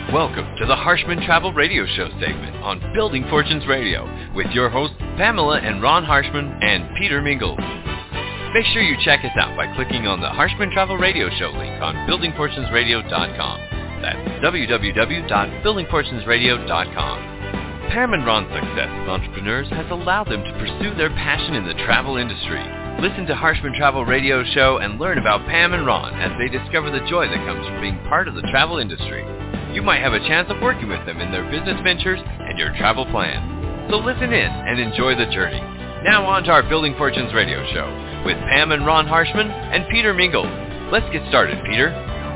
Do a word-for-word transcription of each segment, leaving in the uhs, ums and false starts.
Welcome to the Harshman Travel Radio Show segment on Building Fortunes Radio with your hosts Pamela and Ron Harshman and Peter Mingles. Make sure you check us out by clicking on the Harshman Travel Radio Show link on building fortunes radio dot com. That's w w w dot building fortunes radio dot com. Pam and Ron's success as entrepreneurs has allowed them to pursue their passion in the travel industry. Listen to Harshman Travel Radio Show and learn about Pam and Ron as they discover the joy that comes from being part of the travel industry. You might have a chance of working with them in their business ventures and your travel plans. So listen in and enjoy the journey. Now on to our Building Fortunes Radio Show with Pam and Ron Harshman and Peter Mingles. Let's get started, Peter.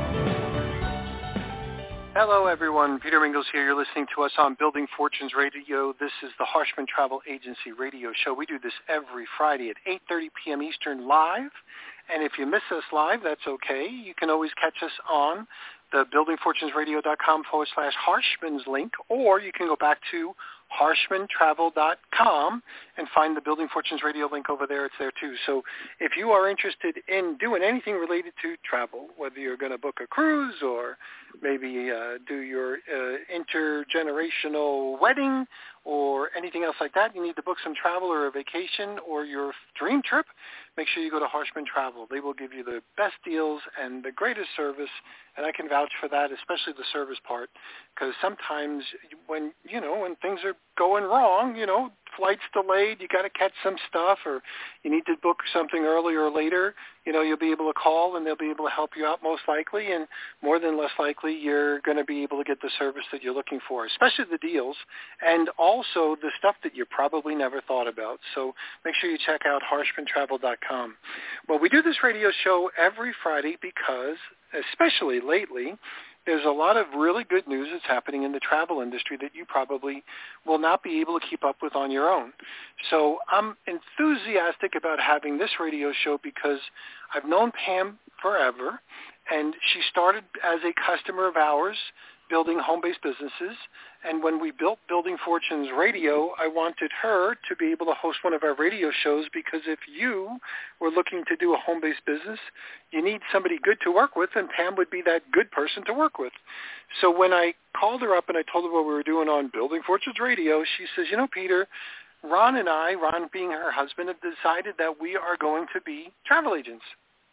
Hello, everyone. Peter Mingles here. You're listening to us on Building Fortunes Radio. This is the Harshman Travel Agency Radio Show. We do this every Friday at eight thirty p.m. Eastern live. And if you miss us live, that's okay. You can always catch us on the building fortunes radio dot com forward slash Harshman's link, or you can go back to harshman travel dot com and find the Building Fortunes Radio link over there. It's there too. So if you are interested in doing anything related to travel, whether you're going to book a cruise or maybe uh, do your uh, intergenerational wedding or anything else like that, you need to book some travel or a vacation or your dream trip, make sure you go to Harshman Travel. They will give you the best deals and the greatest service, and I can vouch for that, especially the service part, because sometimes when, you know, when things are going wrong, you know, flight's delayed, you got to catch some stuff, or you need to book something earlier or later, you know, you'll be able to call and they'll be able to help you out most likely, and more than less likely you're going to be able to get the service that you're looking for, especially the deals and also the stuff that you probably never thought about. So make sure you check out harshman travel dot com. Well, we do this radio show every Friday because, especially lately, there's a lot of really good news that's happening in the travel industry that you probably will not be able to keep up with on your own. So I'm enthusiastic about having this radio show because I've known Pam forever, and she started as a customer of ours building home-based businesses. And when we built Building Fortunes Radio, I wanted her to be able to host one of our radio shows because if you were looking to do a home-based business, you need somebody good to work with, and Pam would be that good person to work with. So when I called her up and I told her what we were doing on Building Fortunes Radio, she says, you know, Peter, Ron and I, Ron being her husband, have decided that we are going to be travel agents.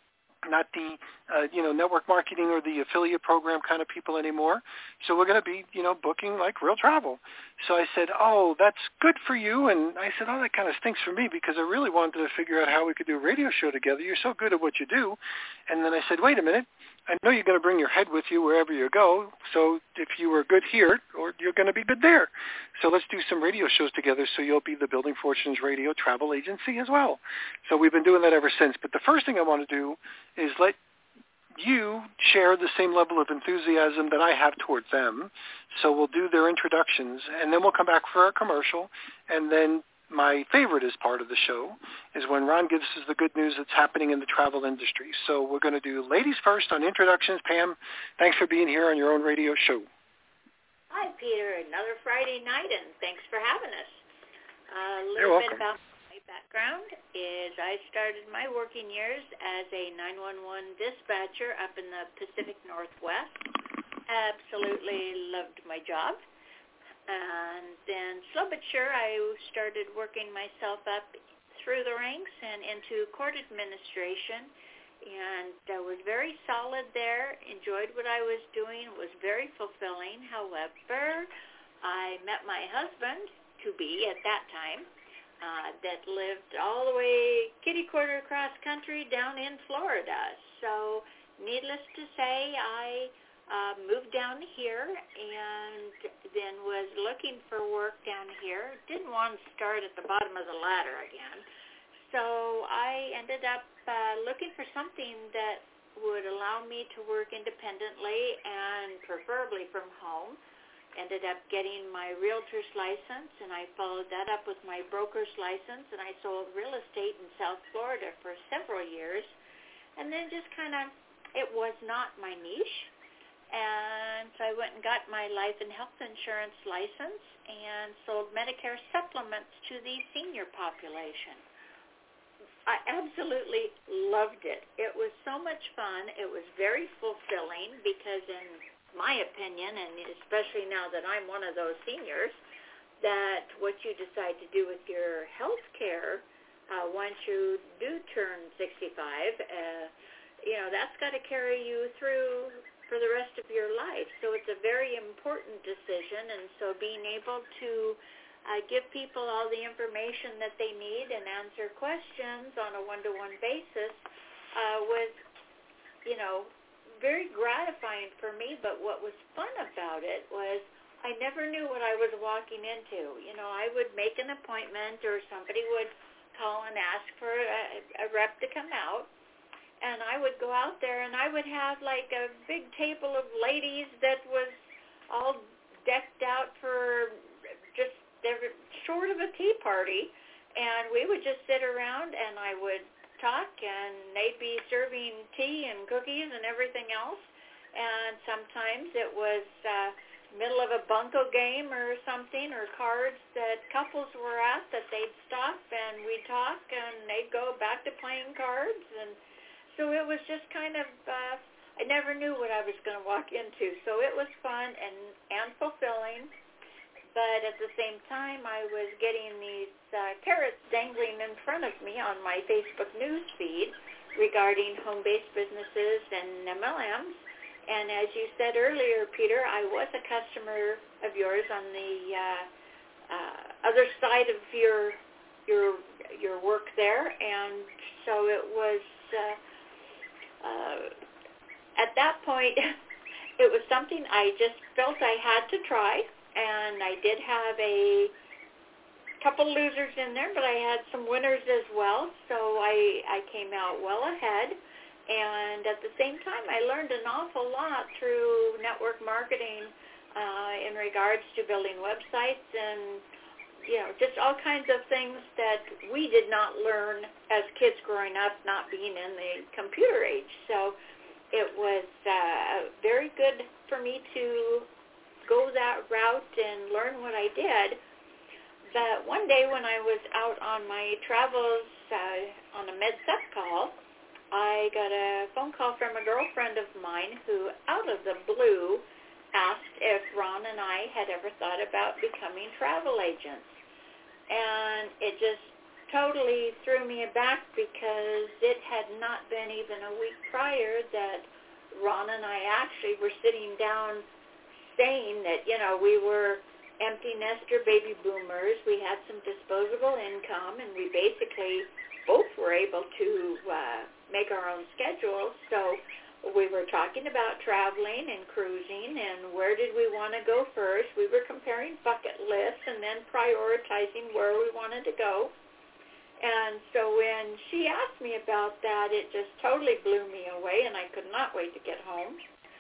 Not the, uh, you know, network marketing or the affiliate program kind of people anymore. So we're going to be, you know, booking like real travel. So I said, oh, that's good for you. And I said, oh, that kind of stinks for me because I really wanted to figure out how we could do a radio show together. You're so good at what you do. And then I said, wait a minute. I know you're going to bring your head with you wherever you go. So if you were good here, or you're going to be good there. So let's do some radio shows together so you'll be the Building Fortunes Radio travel agency as well. So we've been doing that ever since. But the first thing I want to do is let you share the same level of enthusiasm that I have towards them. So we'll do their introductions, and then we'll come back for our commercial, and then my favorite is part of the show is when Ron gives us the good news that's happening in the travel industry. So we're going to do ladies first on introductions. Pam, thanks for being here on your own radio show. Hi, Peter. Another Friday night, and thanks for having us. Uh, a You're little welcome. bit about my background is I started my working years as a nine one one dispatcher up in the Pacific Northwest. Absolutely loved my job. And then slow but sure, I started working myself up through the ranks and into court administration, and I was very solid there, enjoyed what I was doing, was very fulfilling. However, I met my husband-to-be at that time uh, that lived all the way kitty-quarter across country down in Florida. So needless to say, I Uh, moved down here and then was looking for work down here. Didn't want to start at the bottom of the ladder again. So I ended up uh, looking for something that would allow me to work independently and preferably from home. Ended up getting my realtor's license, and I followed that up with my broker's license, and I sold real estate in South Florida for several years. And then just kind of, it was not my niche. And so I went and got my life and health insurance license and sold Medicare supplements to the senior population. I absolutely loved it. It was so much fun. It was very fulfilling because in my opinion, and especially now that I'm one of those seniors, that what you decide to do with your health care uh, once you do turn sixty-five, uh, you know, that's got to carry you through for the rest of your life. So it's a very important decision, and so being able to uh, give people all the information that they need and answer questions on a one-to-one basis uh, was, you know, very gratifying for me. But what was fun about it was I never knew what I was walking into. You know, I would make an appointment or somebody would call and ask for a, a rep to come out. And I would go out there, and I would have like a big table of ladies that was all decked out for just, they were short of a tea party. And we would just sit around, and I would talk, and they'd be serving tea and cookies and everything else. And sometimes it was uh, middle of a bunco game or something, or cards that couples were at that they'd stop, and we'd talk, and they'd go back to playing cards. And so it was just kind of, uh, I never knew what I was going to walk into. So it was fun and, and fulfilling. But at the same time, I was getting these uh, carrots dangling in front of me on my Facebook news feed regarding home-based businesses and M L Ms. And as you said earlier, Peter, I was a customer of yours on the uh, uh, other side of your your your work there, and so it was. Uh, Uh, at that point, it was something I just felt I had to try, and I did have a couple losers in there, but I had some winners as well, so I, I came out well ahead. And at the same time, I learned an awful lot through network marketing uh, in regards to building websites and, you know, just all kinds of things that we did not learn as kids growing up, not being in the computer age. So it was uh, very good for me to go that route and learn what I did. But one day when I was out on my travels uh, on a med-sup call, I got a phone call from a girlfriend of mine who, out of the blue, asked if Ron and I had ever thought about becoming travel agents. And it just totally threw me aback because it had not been even a week prior that Ron and I actually were sitting down saying that, you know, we were empty nester baby boomers. We had some disposable income, and we basically both were able to uh, make our own schedules. So we were talking about traveling and cruising and where did we want to go first. We were comparing bucket lists and then prioritizing where we wanted to go. And so when she asked me about that, it just totally blew me away, and I could not wait to get home.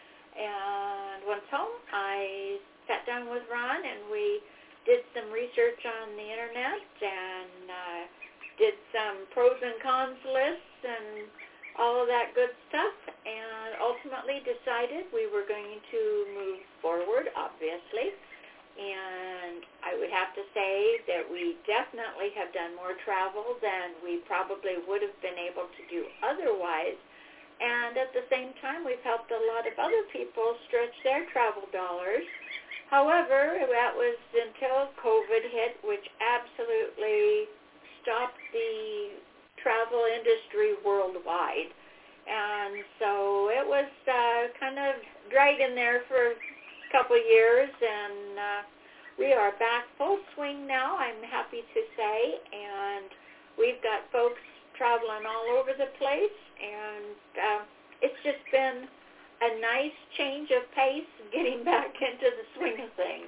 And once home, I sat down with Ron, and we did some research on the Internet and uh, did some pros and cons lists and all of that good stuff, and ultimately decided we were going to move forward, obviously. And I would have to say that we definitely have done more travel than we probably would have been able to do otherwise. And at the same time, we've helped a lot of other people stretch their travel dollars. However, that was until COVID hit, which absolutely stopped the travel industry worldwide. And so it was uh, kind of dragging there for a couple of years, and uh, we are back full swing now, I'm happy to say, and we've got folks traveling all over the place, and uh, it's just been a nice change of pace getting back into the swing of things.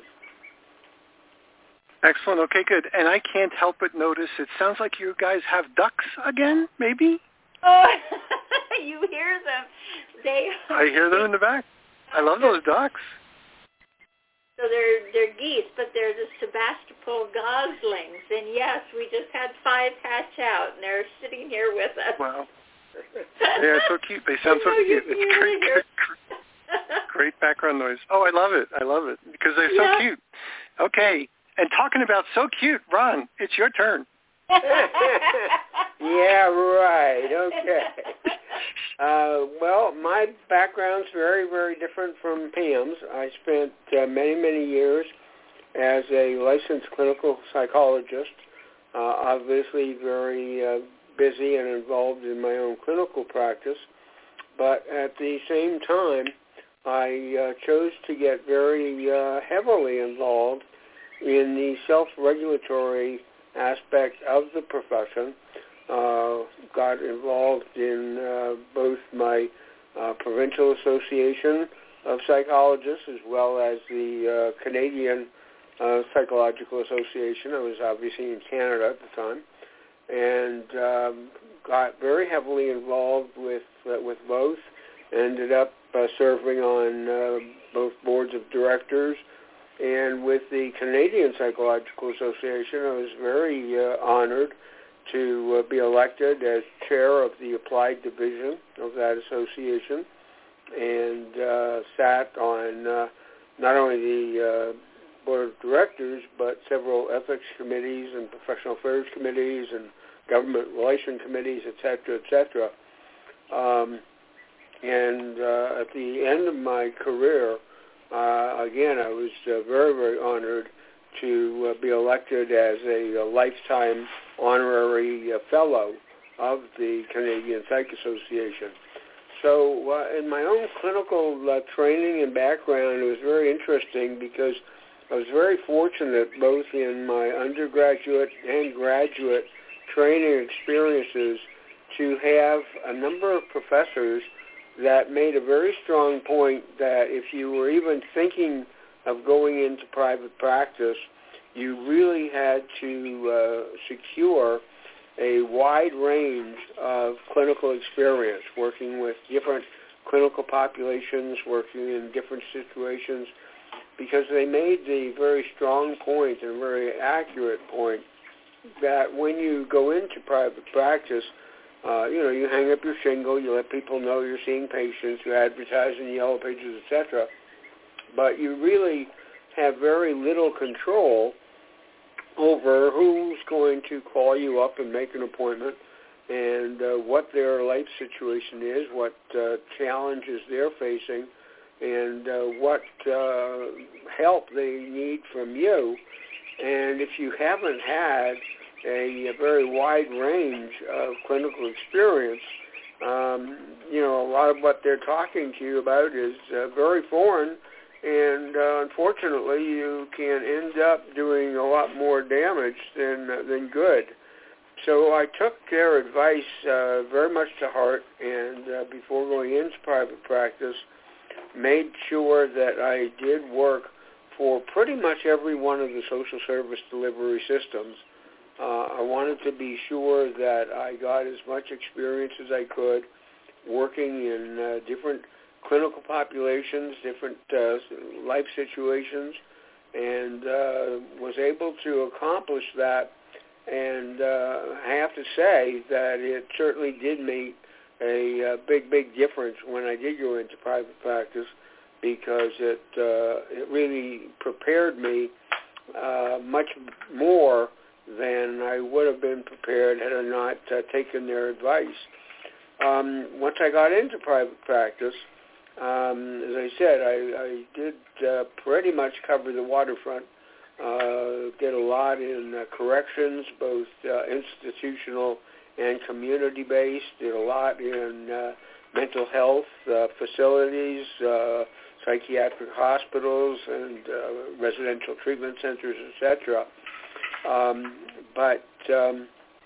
Excellent. Okay, good. And I can't help but notice it sounds like you guys have ducks again, maybe? Oh, you hear them. They. I hear them in the back. I love those ducks. So they're they're geese, but they're the Sebastopol goslings. And yes, we just had five hatch out, and they're sitting here with us. Wow. They are so cute. They sound so cute. It's great, great, great background noise. Oh, I love it. I love it because they're so yeah. cute. Okay. And talking about so cute, Ron, it's your turn. Yeah, right. Okay. Uh, well, my background's very, very different from Pam's. I spent uh, many, many years as a licensed clinical psychologist, uh, obviously very uh, busy and involved in my own clinical practice. But at the same time, I uh, chose to get very uh, heavily involved in the self-regulatory aspect of the profession. Uh, got involved in uh, both my uh, provincial association of psychologists as well as the uh, Canadian uh, Psychological Association. I was obviously in Canada at the time, and um, got very heavily involved with uh, with both. Ended up uh, serving on uh, both boards of directors, and with the Canadian Psychological Association, I was very uh, honored to uh, be elected as chair of the applied division of that association, and uh, sat on uh, not only the uh, board of directors, but several ethics committees and professional affairs committees and government relation committees, et cetera, et cetera. Um, and uh, at the end of my career, uh, again, I was uh, very, very honored to uh, be elected as a, a lifetime honorary uh, fellow of the Canadian Psych Association. So uh, in my own clinical uh, training and background, it was very interesting because I was very fortunate both in my undergraduate and graduate training experiences to have a number of professors that made a very strong point that if you were even thinking of going into private practice, you really had to uh, secure a wide range of clinical experience, working with different clinical populations, working in different situations, because they made the very strong point and very accurate point that when you go into private practice, uh, you know, you hang up your shingle, you let people know you're seeing patients, you advertise in the yellow pages, et cetera, but you really have very little control over who's going to call you up and make an appointment and uh, what their life situation is, what uh, challenges they're facing, and uh, what uh, help they need from you. And if you haven't had a, a very wide range of clinical experience, um, you know, a lot of what they're talking to you about is uh, very foreign, and uh, unfortunately you can end up doing a lot more damage than uh, than good. So I took their advice uh, very much to heart, and uh, before going into private practice, made sure that I did work for pretty much every one of the social service delivery systems. Uh, I wanted to be sure that I got as much experience as I could working in uh, different clinical populations, different uh, life situations, and uh, was able to accomplish that. And uh, I have to say that it certainly did make a, a big, big difference when I did go into private practice, because it uh, it really prepared me uh, much more than I would have been prepared had I not uh, taken their advice. Um, once I got into private practice, um, as I said, I, I did uh, pretty much cover the waterfront. Uh, did a lot in uh, corrections, both uh, institutional and community-based. Did a lot in uh, mental health uh, facilities, uh, psychiatric hospitals, and uh, residential treatment centers, et cetera. Um, but um,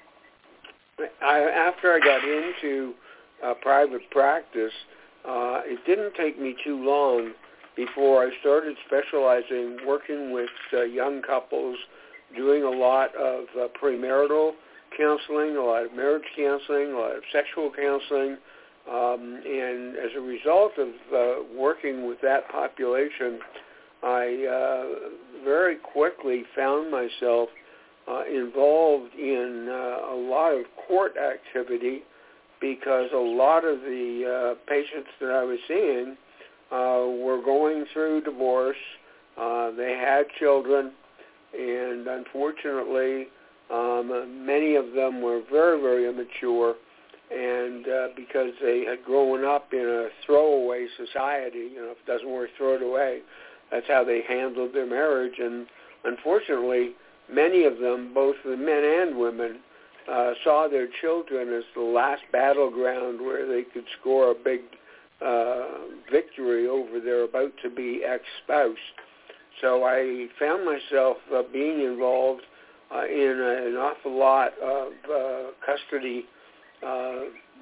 I, after I got into uh, private practice, uh, it didn't take me too long before I started specializing, working with uh, young couples, doing a lot of uh, premarital counseling, a lot of marriage counseling, a lot of sexual counseling, um, and as a result of uh, working with that population, I uh, very quickly found myself uh, involved in uh, a lot of court activity, because a lot of the uh, patients that I was seeing Uh, were going through divorce. Uh, they had children, and unfortunately, um, many of them were very, very immature, and uh, because they had grown up in a throwaway society, you know, if it doesn't work, throw it away. That's how they handled their marriage, and unfortunately, many of them, both the men and women, uh, saw their children as the last battleground where they could score a big uh, victory over their about-to-be ex-spouse. So I found myself uh, being involved uh, in a, an awful lot of uh, custody uh,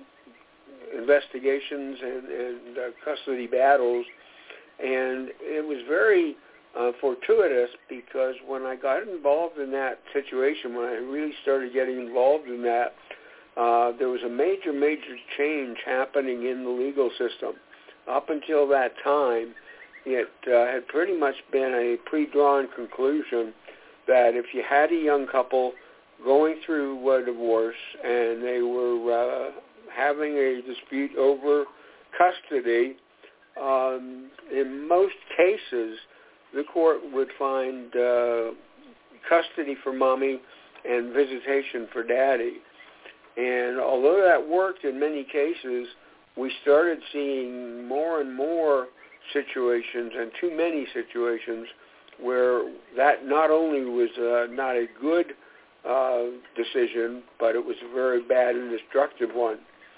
investigations and, and uh, custody battles, and it was very uh, fortuitous because when I got involved in that situation, when I really started getting involved in that, uh, there was a major, major change happening in the legal system. Up until that time, it uh, had pretty much been a pre-drawn conclusion that if you had a young couple going through a divorce and they were uh, having a dispute over custody, um, in most cases, the court would find uh, custody for mommy and visitation for daddy. And although that worked in many cases, we started seeing more and more situations, and too many situations, where that not only was uh, not a good uh, decision, but it was a very bad and destructive one.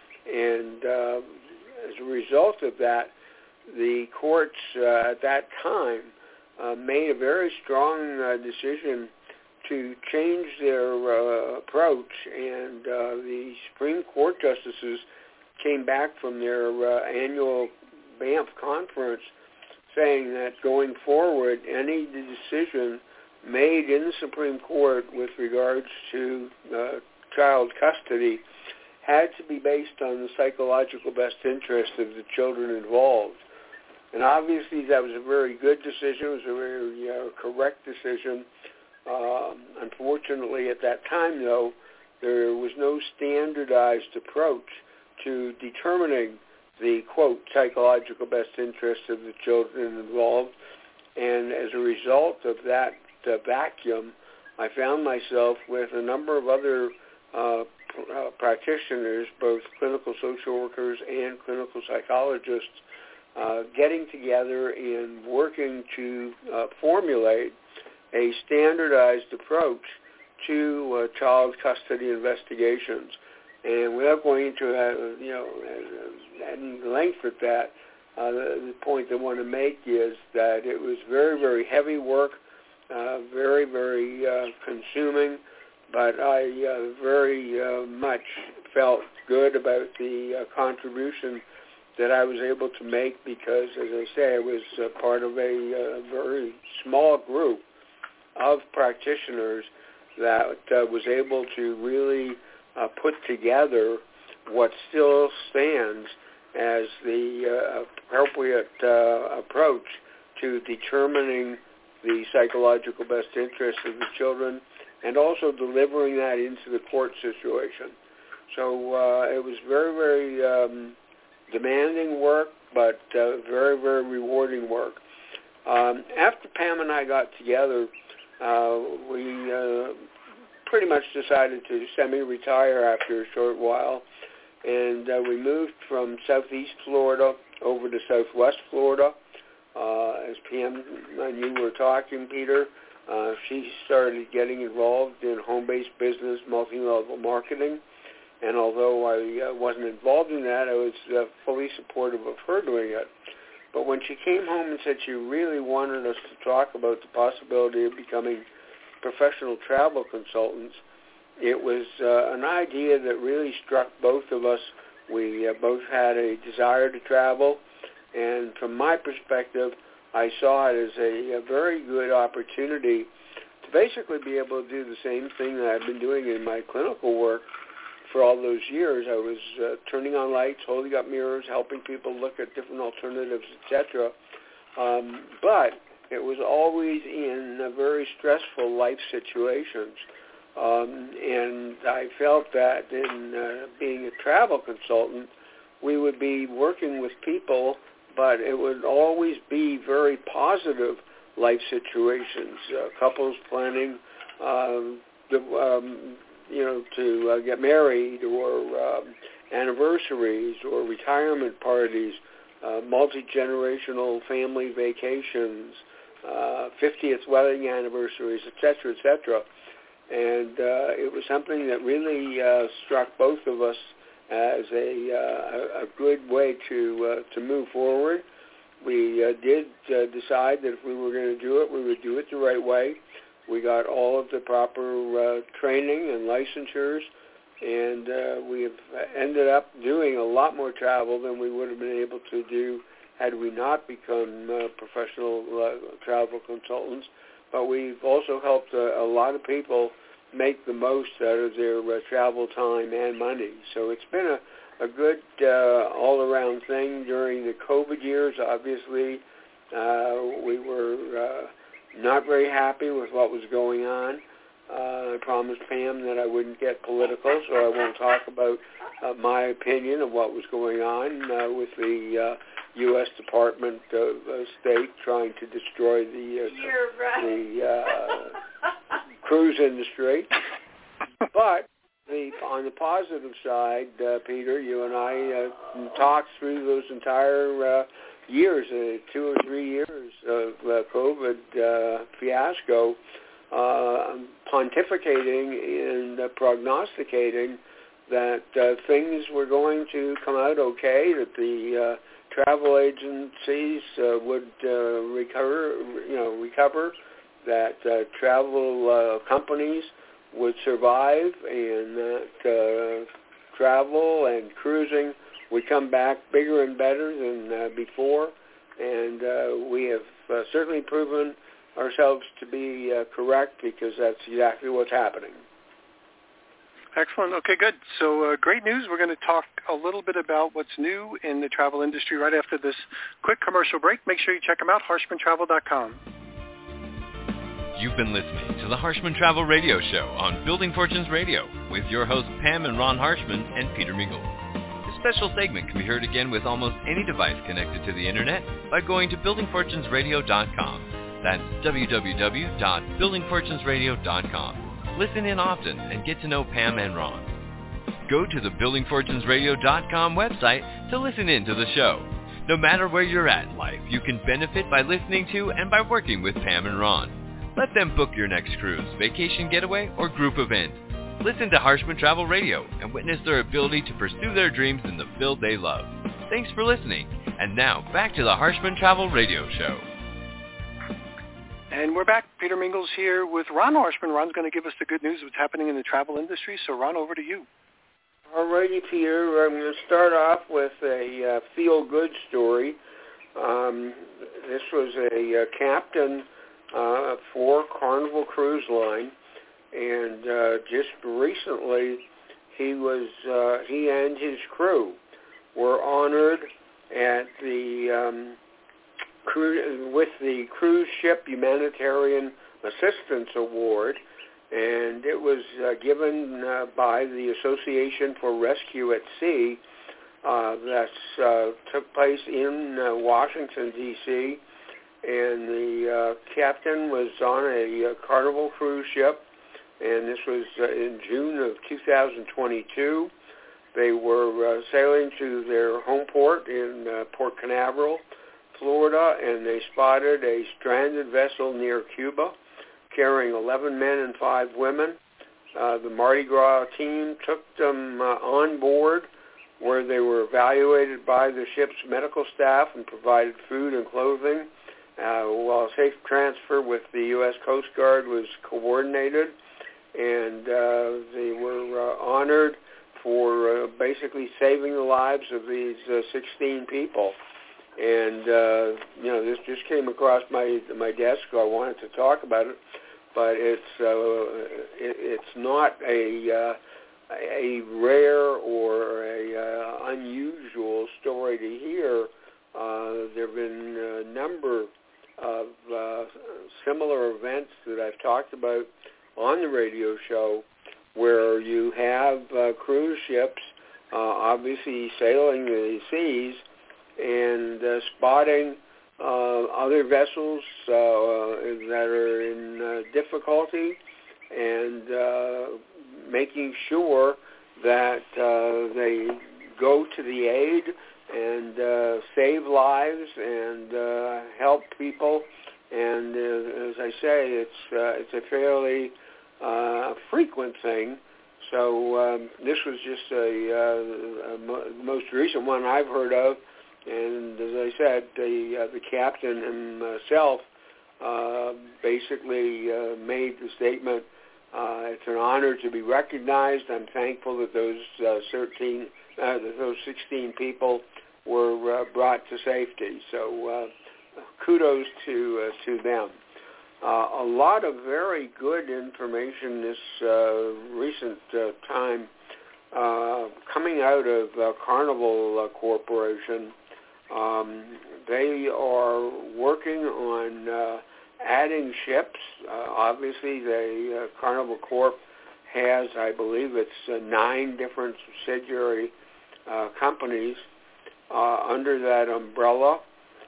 And uh, as a result of that, the courts uh, at that time uh, made a very strong uh, decision to change their uh, approach, and uh, the Supreme Court justices came back from their uh, annual Banff conference saying that going forward, any decision made in the Supreme Court with regards to uh, child custody had to be based on the psychological best interest of the children involved. And obviously that was a very good decision. It was a very uh, correct decision. Um, unfortunately, at that time, though, there was no standardized approach to determining the, quote, psychological best interest of the children involved. And as a result of that uh, vacuum, I found myself with a number of other uh, pr- uh, practitioners, both clinical social workers and clinical psychologists, uh, getting together and working to uh, formulate a standardized approach to uh, child custody investigations. And without going into uh, you know any length with that, uh, the, the point I want to make is that it was very, very heavy work, uh, very, very uh, consuming, but I uh, very uh, much felt good about the uh, contribution that I was able to make because, as I say, I was uh, part of a uh, very small group of practitioners that uh, was able to really uh, put together what still stands as the uh, appropriate uh, approach to determining the psychological best interest of the children and also delivering that into the court situation. So uh, it was very, very um, demanding work, but uh, very, very rewarding work. Um, after Pam and I got together, Uh, we uh, pretty much decided to semi-retire after a short while, and uh, we moved from southeast Florida over to southwest Florida. Uh, as Pam and you were talking, Peter, uh, she started getting involved in home-based business, multi-level marketing, and although I uh, wasn't involved in that, I was uh, fully supportive of her doing it. But when she came home and said she really wanted us to talk about the possibility of becoming professional travel consultants, it was uh, an idea that really struck both of us. We uh, both had a desire to travel, and from my perspective, I saw it as a, a very good opportunity to basically be able to do the same thing that I've been doing in my clinical work for all those years. I was uh, turning on lights, holding up mirrors, helping people look at different alternatives, et cetera. Um, but it was always in uh, very stressful life situations. Um, and I felt that in uh, being a travel consultant, we would be working with people, but it would always be very positive life situations, uh, couples planning um, the um, you know, to uh, get married or um, anniversaries or retirement parties, uh, multi-generational family vacations, uh, fiftieth wedding anniversaries, et cetera, et cetera. And uh, it was something that really uh, struck both of us as a, uh, a good way to uh, to move forward. We uh, did uh, decide that if we were going to do it, we would do it the right way. We got all of the proper uh, training and licensures, and uh, we have ended up doing a lot more travel than we would have been able to do had we not become uh, professional uh, travel consultants. But we've also helped uh, a lot of people make the most out of their uh, travel time and money. So it's been a, a good uh, all-around thing during the COVID years. Obviously, uh, we were uh, not very happy with what was going on. Uh, I promised Pam that I wouldn't get political, so I won't talk about uh, my opinion of what was going on uh, with the uh, U S Department of uh, State trying to destroy the uh, You're right. the uh, cruise industry. But the, on the positive side, uh, Peter, you and I uh, talked through those entire uh, years, uh, two or three years of uh, COVID uh, fiasco, uh, pontificating and uh, prognosticating that uh, things were going to come out okay, that the uh, travel agencies uh, would uh, recover, you know, recover, that uh, travel uh, companies would survive, and that uh, travel and cruising would come back bigger and better than uh, before. And uh, we have uh, certainly proven ourselves to be uh, correct, because that's exactly what's happening. Excellent. Okay, good. So uh, great news. We're going to talk a little bit about what's new in the travel industry right after this quick commercial break. Make sure you check them out, harshman travel dot com. You've been listening to the Harshman Travel Radio Show on Building Fortunes Radio with your hosts Pam and Ron Harshman and Peter Mingle. This special segment can be heard again with almost any device connected to the Internet by going to building fortunes radio dot com. That's w w w dot building fortunes radio dot com. Listen in often and get to know Pam and Ron. Go to the building fortunes radio dot com website to listen in to the show. No matter where you're at in life, you can benefit by listening to and by working with Pam and Ron. Let them book your next cruise, vacation getaway, or group event. Listen to Harshman Travel Radio and witness their ability to pursue their dreams in the field they love. Thanks for listening. And now, back to the Harshman Travel Radio Show. And we're back. Peter Mingles here with Ron Harshman. Ron's going to give us the good news of what's happening in the travel industry. So, Ron, over to you. All righty, Peter. I'm going to start off with a uh, feel-good story. Um, this was a uh, captain uh, for Carnival Cruise Line, and uh, just recently he was uh, he and his crew were honored at the um, cru- with the Cruise Ship Humanitarian Assistance Award, and it was uh, given uh, by the Association for Rescue at Sea. Uh, that uh, took place in uh, Washington, D C, and the uh, captain was on a uh, Carnival cruise ship, and this was uh, in June of two thousand twenty-two. They were uh, sailing to their home port in uh, Port Canaveral, Florida, and they spotted a stranded vessel near Cuba carrying eleven men and five women. Uh, the Mardi Gras team took them uh, on board, where they were evaluated by the ship's medical staff and provided food and clothing, uh, while safe transfer with the U S Coast Guard was coordinated. And uh, they were uh, honored for uh, basically saving the lives of these uh, sixteen people. And, uh, you know, this just came across my my desk, so I wanted to talk about it. But it's uh, it, it's not a... Uh, a rare or a uh, unusual story to hear. Uh, there have been a number of uh, similar events that I've talked about on the radio show where you have uh, cruise ships uh, obviously sailing the seas and uh, spotting uh, other vessels uh, that are in uh, difficulty and uh, making sure that uh, they go to the aid and uh, save lives and uh, help people. And uh, as I say, it's uh, it's a fairly uh, frequent thing. So um, this was just a, uh, a mo- most recent one I've heard of. And as I said, the uh, the captain himself uh, basically uh, made the statement, uh, it's an honor to be recognized. I'm thankful that those uh, thirteen, uh, that those sixteen people were uh, brought to safety. So uh, kudos to uh, to them. Uh, a lot of very good information this uh, recent uh, time uh, coming out of uh, Carnival uh, Corporation. Um, they are working on uh, adding ships. Uh, obviously, the uh, Carnival Corp has, I believe, it's uh, nine different subsidiary uh, companies uh, under that umbrella,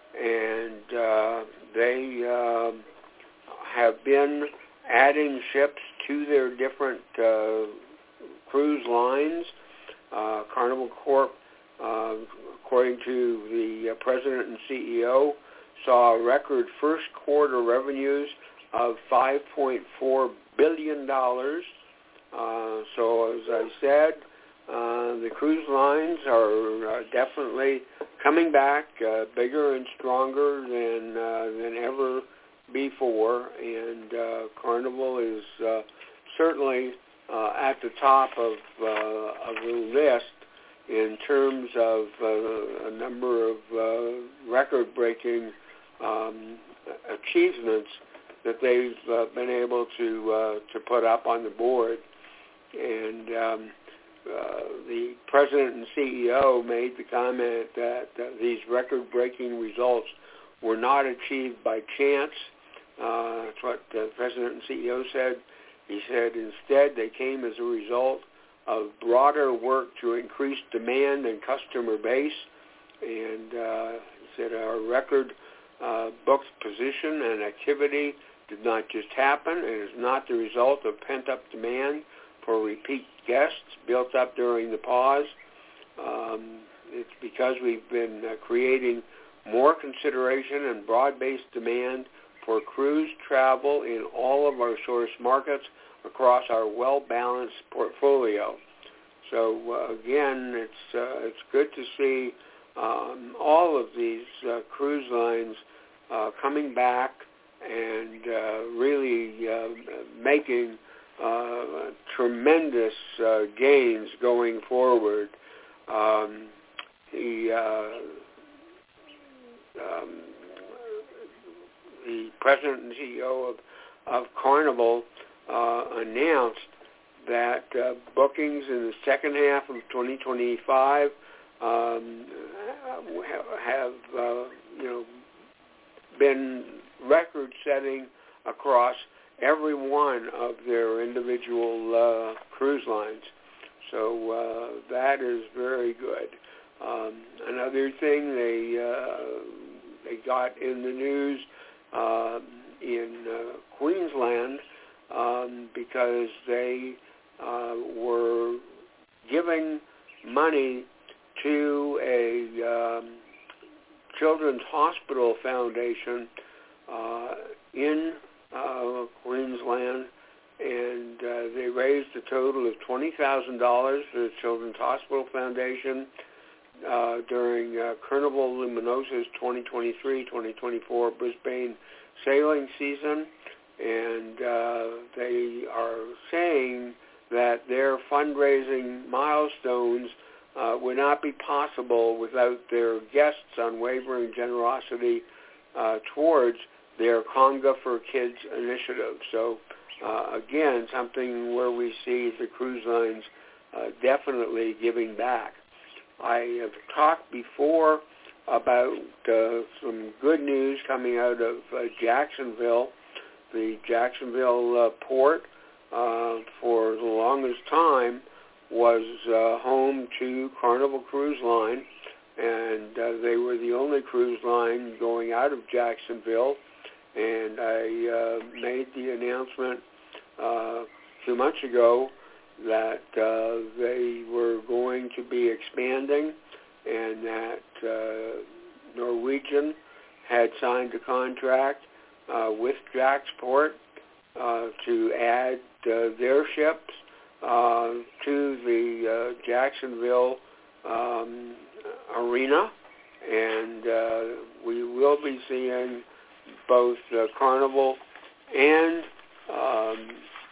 and uh, they uh, have been adding ships to their different uh, cruise lines. Uh, Carnival Corp, uh, according to the uh, president and C E O, saw a record first quarter revenues of five point four billion dollars. Uh, so as I said, uh, the cruise lines are uh, definitely coming back uh, bigger and stronger than uh, than ever before, and uh, Carnival is uh, certainly uh, at the top of, uh, of the list in terms of uh, a number of uh, record-breaking um, achievements that they've uh, been able to uh, to put up on the board. And um, uh, the president and C E O made the comment that uh, these record-breaking results were not achieved by chance. Uh, that's what the president and C E O said. He said instead they came as a result of broader work to increase demand and customer base. And uh, he said our record uh, booked position and activity did not just happen. It is not the result of pent-up demand for repeat guests built up during the pause. Um, it's because we've been uh, creating more consideration and broad-based demand for cruise travel in all of our source markets across our well-balanced portfolio. So uh, again, it's uh, it's good to see um, all of these uh, cruise lines uh, coming back and uh, really uh, making uh, tremendous uh, gains going forward. Um, the uh, um, the president and C E O of, of Carnival uh, announced that uh, bookings in the second half of twenty twenty-five um, have uh, you know been record-setting across every one of their individual uh, cruise lines. So uh, that is very good. Um, another thing they uh, they got in the news uh, in uh, Queensland um, because they uh, were giving money to a um, children's hospital foundation uh, in uh, Queensland, and uh, they raised a total of twenty thousand dollars for the Children's Hospital Foundation uh, during uh, Carnival Luminosa's twenty twenty-three twenty twenty-four Brisbane sailing season, and uh, they are saying that their fundraising milestones uh, would not be possible without their guests' unwavering generosity uh, towards their Conga for Kids initiative. So, uh, again, something where we see the cruise lines uh, definitely giving back. I have talked before about uh, some good news coming out of uh, Jacksonville. The Jacksonville uh, port, uh, for the longest time, was uh, home to Carnival Cruise Line, and uh, they were the only cruise line going out of Jacksonville. And I uh, made the announcement uh, two months ago that uh, they were going to be expanding, and that uh, Norwegian had signed a contract uh, with JAXPORT uh, to add uh, their ships uh, to the uh, Jacksonville um, arena, and uh, we will be seeing both uh, Carnival and um,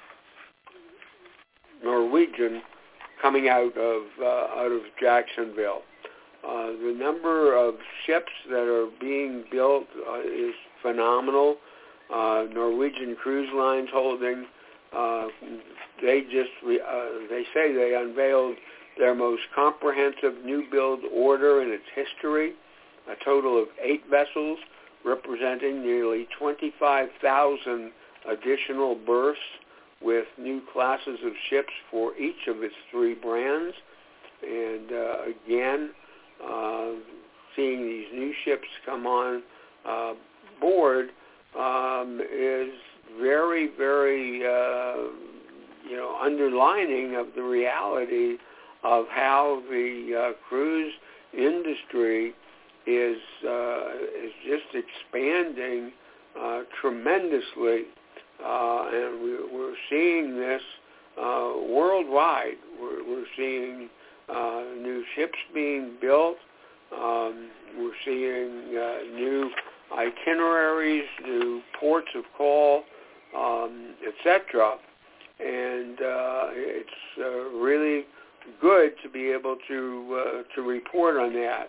Norwegian coming out of uh, out of Jacksonville. Uh, the number of ships that are being built uh, is phenomenal. Uh, Norwegian Cruise Line's holding. Uh, they just uh, they say they unveiled their most comprehensive new build order in its history, a total of eight vessels representing nearly twenty-five thousand additional berths with new classes of ships for each of its three brands. And uh, again, uh, seeing these new ships come on uh, board um, is very, very, uh, you know, underlining of the reality of how the uh, cruise industry is uh, is just expanding uh, tremendously, uh, and we, we're seeing this uh, worldwide. We're, we're seeing uh, new ships being built. Um, we're seeing uh, new itineraries, new ports of call, um, et cetera. And uh, it's uh, really good to be able to uh, to report on that.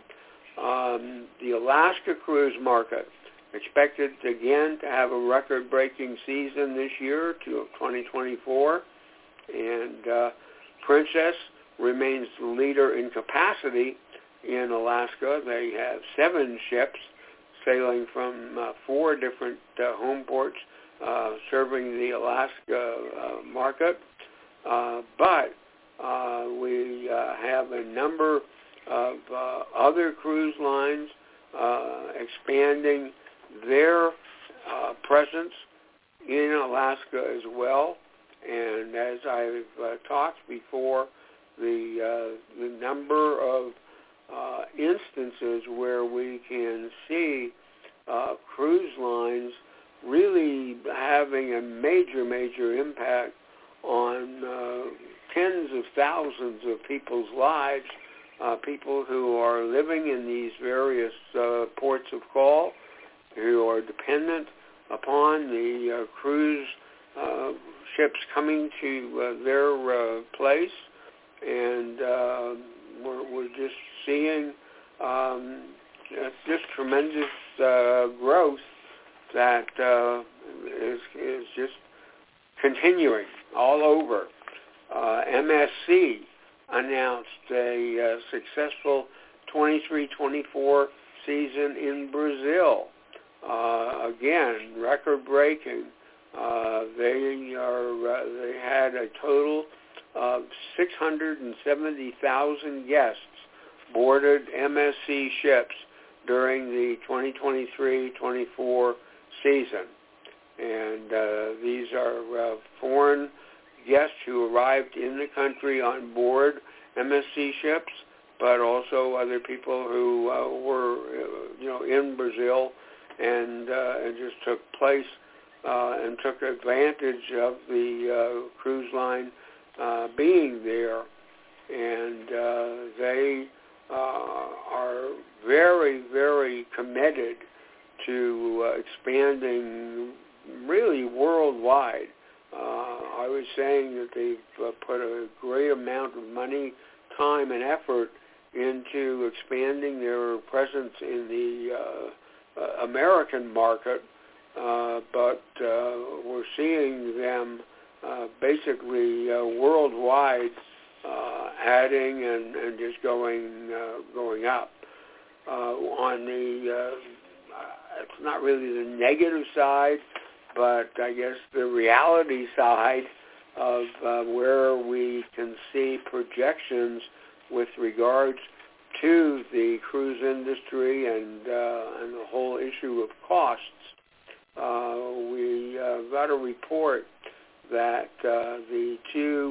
Um, the Alaska cruise market expected again to have a record-breaking season this year, to twenty twenty-four, and uh, Princess remains the leader in capacity in Alaska. They have seven ships sailing from uh, four different uh, home ports uh, serving the Alaska uh, market, uh, but uh, we uh, have a number of uh, other cruise lines uh, expanding their uh, presence in Alaska as well. And as I've uh, talked before, the uh, the number of uh, instances where we can see uh, cruise lines really having a major, major impact on uh, tens of thousands of people's lives, uh, people who are living in these various uh, ports of call, who are dependent upon the uh, cruise uh, ships coming to uh, their uh, place, and uh, we're, we're just seeing um, just tremendous uh, growth that uh, is, is just continuing all over. Uh, M S C announced a uh, successful twenty-three twenty-four season in Brazil. Uh, again, record-breaking. Uh, they are uh, they had a total of six hundred seventy thousand guests boarded M S C ships during the twenty twenty-three twenty-four season. And uh, these are uh, foreign guests who arrived in the country on board M S C ships, but also other people who uh, were, uh, you know, in Brazil and uh, and just took place uh, and took advantage of the uh, cruise line uh, being there. And uh, they uh, are very, very committed to uh, expanding really worldwide. Uh, I was saying that they've uh, put a great amount of money, time, and effort into expanding their presence in the uh, uh, American market, uh, but uh, we're seeing them uh, basically uh, worldwide uh, adding and, and just going uh, going up. Uh, on the, uh, it's not really the negative side, but I guess the reality side of uh, where we can see projections with regards to the cruise industry and uh, and the whole issue of costs. Uh, we uh, got a report that uh, the two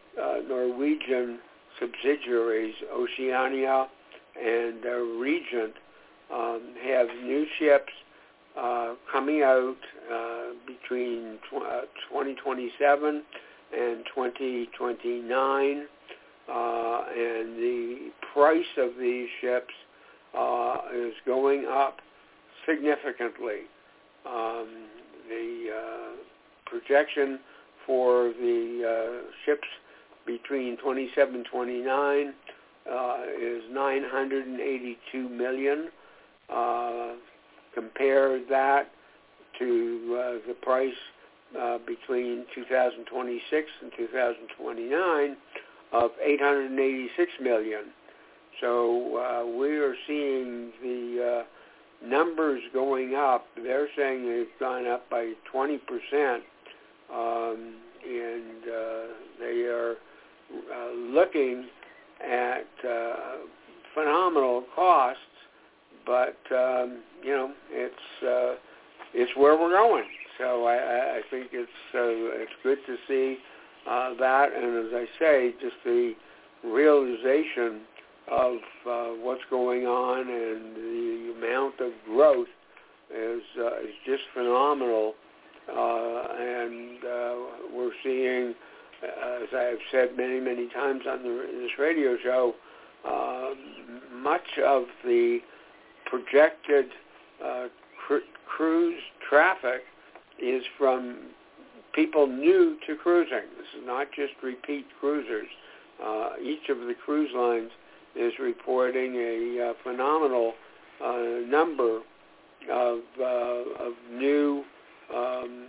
uh, Norwegian subsidiaries, Oceania and uh, Regent, um, have new ships uh, coming out uh, between tw- uh, twenty twenty-seven and twenty twenty-nine, uh, and the price of these ships uh, is going up significantly. Um, the uh, projection for the uh, ships between twenty-seven and twenty-nine uh, is nine hundred eighty-two million. Uh, compare that to uh, the price uh, between two thousand twenty-six and two thousand twenty-nine of eight hundred eighty-six million. So uh, we are seeing the uh, numbers going up. They're saying they've gone up by twenty percent, um, and uh, they are uh, looking at uh, phenomenal costs. But um, you know, it's uh, it's where we're going. So I, I think it's uh, it's good to see uh, that, and as I say, just the realization of uh, what's going on and the amount of growth is uh, is just phenomenal. Uh, and uh, we're seeing, as I've said many many times on the, this radio show, uh, much of the projected uh, cru- cruise traffic is from people new to cruising. This is not just repeat cruisers. Uh, each of the cruise lines is reporting a uh, phenomenal uh, number of, uh, of new um,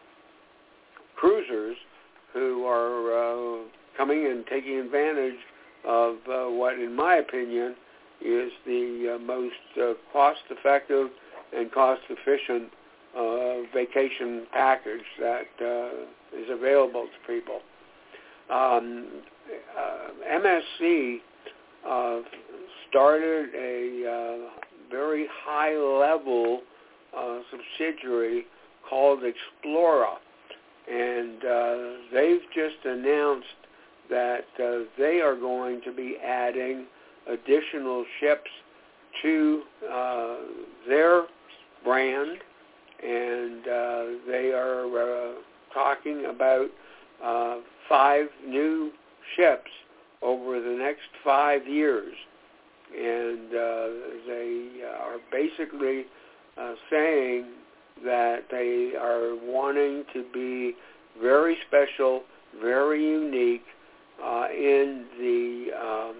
cruisers who are uh, coming and taking advantage of uh, what, in my opinion, is the uh, most uh, cost-effective and cost-efficient uh, vacation package that uh, is available to people. Um, uh, M S C uh, started a uh, very high-level uh, subsidiary called Explora, and uh, they've just announced that uh, they are going to be adding additional ships to uh, their brand, and uh, they are uh, talking about uh, five new ships over the next five years. And uh, they are basically uh, saying that they are wanting to be very special, very unique uh, in the um,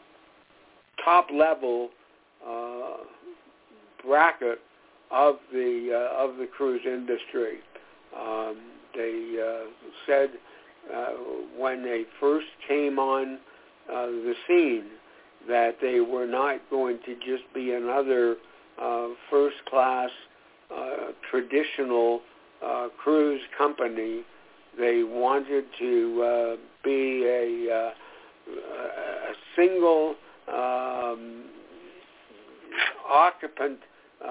top level uh, bracket of the uh, of the cruise industry. Um, they uh, said uh, when they first came on uh, the scene that they were not going to just be another uh, first-class uh, traditional uh, cruise company. They wanted to uh, be a, uh, a single Um, occupant, uh,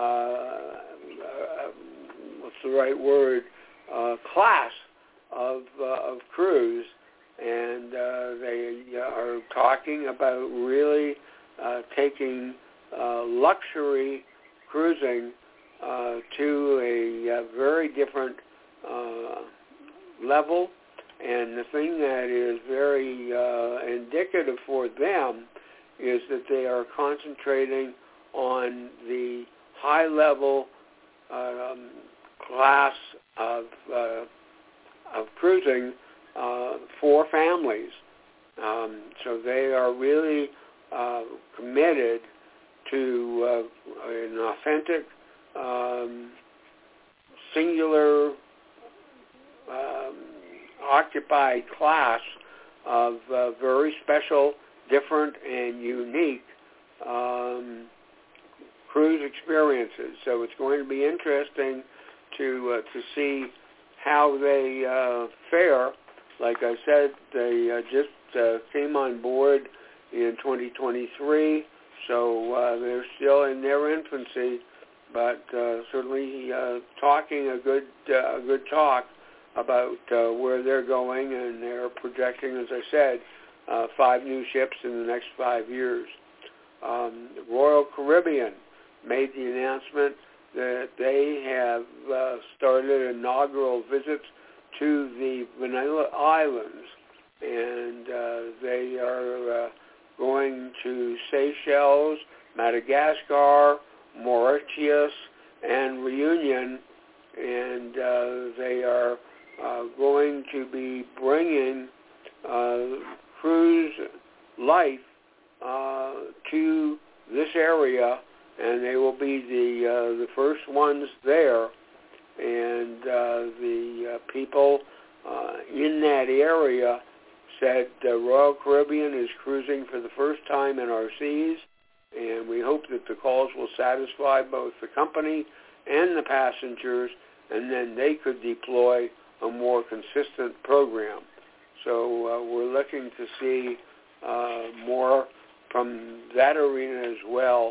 uh, what's the right word, uh, class of, uh, of cruise, and uh, they are talking about really uh, taking uh, luxury cruising uh, to a, a very different uh, level, and the thing that is very uh, indicative for them is that they are concentrating on the high-level um, class of uh, of cruising uh, for families. Um, so they are really uh, committed to uh, an authentic, um, singular, um, occupied class of uh, very special, different, and unique um, cruise experiences. So it's going to be interesting to uh, to see how they uh, fare. Like I said, they uh, just uh, came on board in twenty twenty-three, so uh, they're still in their infancy, but uh, certainly uh, talking a good uh, a good talk about uh, where they're going, and they're projecting, as I said, uh, five new ships in the next five years. Um, Royal Caribbean made the announcement that they have uh, started inaugural visits to the Vanilla Islands, and uh, they are uh, going to Seychelles, Madagascar, Mauritius, and Reunion, and uh, they are uh, going to be bringing uh, cruise life uh, to this area, and they will be the uh, the first ones there, and uh, the uh, people uh, in that area said uh, Royal Caribbean is cruising for the first time in our seas, and we hope that the calls will satisfy both the company and the passengers, and then they could deploy a more consistent program. So uh, we're looking to see uh, more from that arena as well.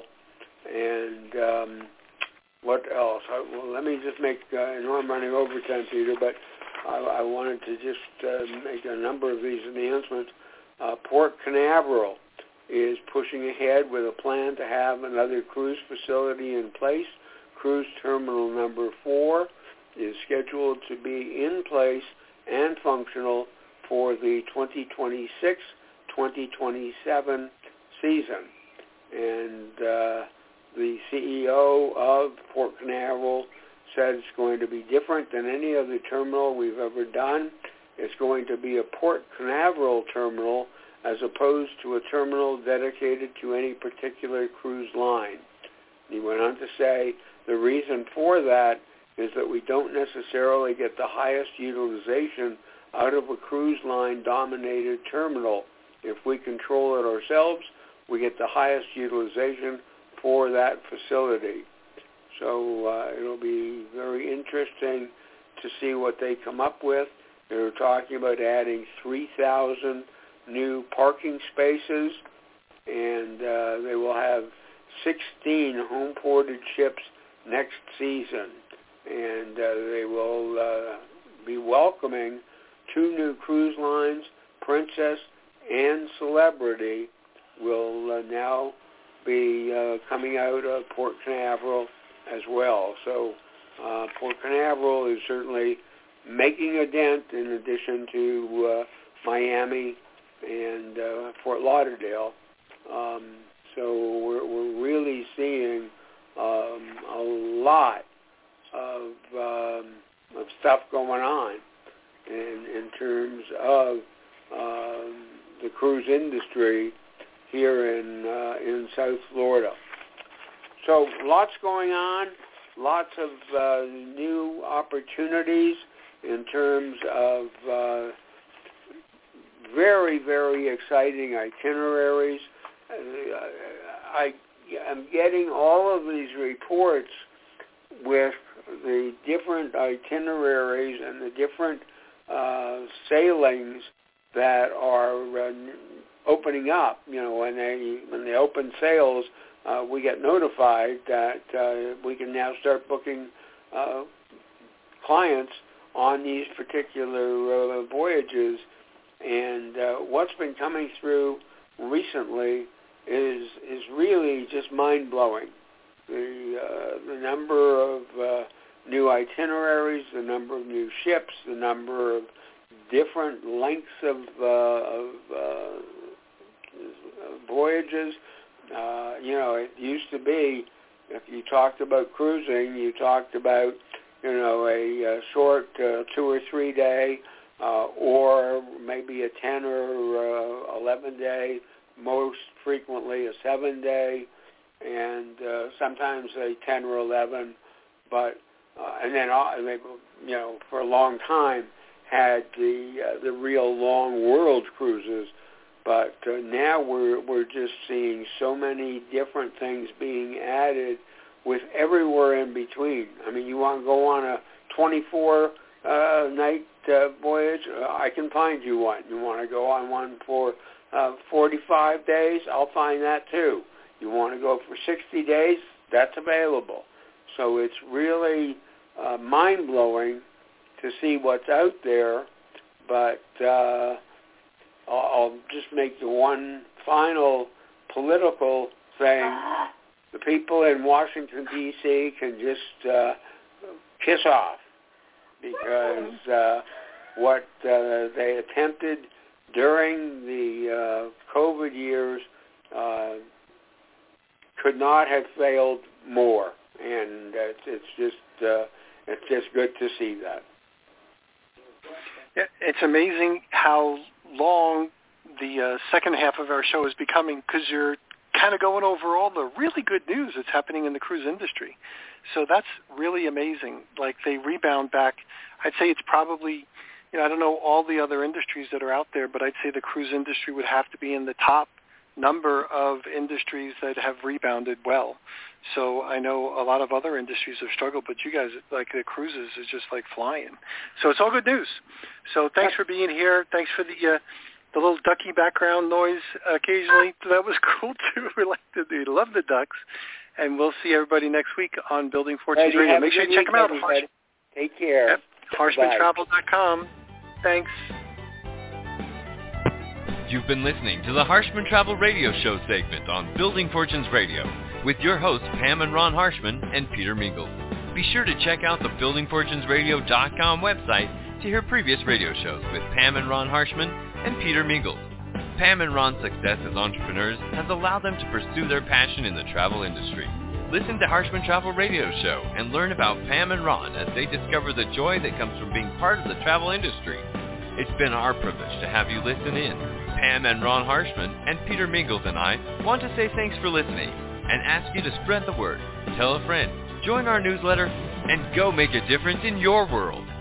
And um, what else? I, well, let me just make, uh, I know I'm running over time, Peter, but I, I wanted to just uh, make a number of these announcements. Uh, Port Canaveral is pushing ahead with a plan to have another cruise facility in place. Cruise Terminal Number four is scheduled to be in place and functional for the twenty twenty-six twenty twenty-seven season. And uh, the C E O of Port Canaveral said it's going to be different than any other terminal we've ever done. It's going to be a Port Canaveral terminal as opposed to a terminal dedicated to any particular cruise line. He went on to say the reason for that is that we don't necessarily get the highest utilization out of a cruise line-dominated terminal. If we control it ourselves, we get the highest utilization for that facility. So uh, it'll be very interesting to see what they come up with. They're talking about adding three thousand new parking spaces, and uh, they will have sixteen home-ported ships next season. And uh, they will uh, be welcoming two new cruise lines, Princess and Celebrity, will uh, now be uh, coming out of Port Canaveral as well. So uh, Port Canaveral is certainly making a dent in addition to uh, Miami and uh, Fort Lauderdale. Um, so we're, we're really seeing um, a lot of, um, of stuff going on in, in terms of um, the cruise industry here in uh, in South Florida. So lots going on, lots of uh, new opportunities in terms of uh, very, very exciting itineraries. Uh, I am getting all of these reports with the different itineraries and the different uh, sailings that are uh, opening up. You know, when they when they open sails, uh, we get notified that uh, we can now start booking uh, clients on these particular uh, voyages. And uh, what's been coming through recently is is really just mind blowing. The uh, the number of uh, new itineraries, the number of new ships, the number of different lengths of, uh, of uh, voyages. Uh, you know, it used to be if you talked about cruising, you talked about you know a, a short uh, two or three day, uh, or maybe a ten or uh, eleven day. Most frequently a seven day. And uh, sometimes a ten or eleven, but uh, and then uh, they, you know, for a long time had the uh, the real long world cruises, but uh, now we're we're just seeing so many different things being added, with everywhere in between. I mean, you want to go on a twenty-four uh, night uh, voyage? Uh, I can find you one. You want to go on one for uh, forty-five days? I'll find that too. You want to go for sixty days? That's available. So it's really uh, mind-blowing to to see what's out there. But uh, I'll, I'll just make the one final political thing. The people in Washington, D C can just uh, kiss off, because uh, what uh, they attempted during the uh, COVID years uh, could not have failed more, and it's, it's just uh, it's just good to see that. Yeah, it's amazing how long the uh, second half of our show is becoming, because you're kind of going over all the really good news that's happening in the cruise industry. So that's really amazing. Like, they rebound back. I'd say it's probably, you know, I don't know all the other industries that are out there, but I'd say the cruise industry would have to be in the top number of industries that have rebounded well. So I know a lot of other industries have struggled, but you guys, like the cruises, is just like flying. So it's all good news. So thanks for being here. Thanks for the uh, the little ducky background noise occasionally. That was cool too. We like to we love the ducks, and we'll see everybody next week on Building Fortunes Ready, Radio. Make sure you check them out. Harsh- Take care. Yep. Harshman Travel dot com. Thanks. You've been listening to the Harshman Travel Radio Show segment on Building Fortunes Radio with your hosts Pam and Ron Harshman and Peter Mingles. Be sure to check out the Building Fortunes Radio dot com website to hear previous radio shows with Pam and Ron Harshman and Peter Mingles. Pam and Ron's success as entrepreneurs has allowed them to pursue their passion in the travel industry. Listen to Harshman Travel Radio Show and learn about Pam and Ron as they discover the joy that comes from being part of the travel industry. It's been our privilege to have you listen in. Pam and Ron Harshman and Peter Mingles and I want to say thanks for listening and ask you to spread the word, tell a friend, join our newsletter, and go make a difference in your world.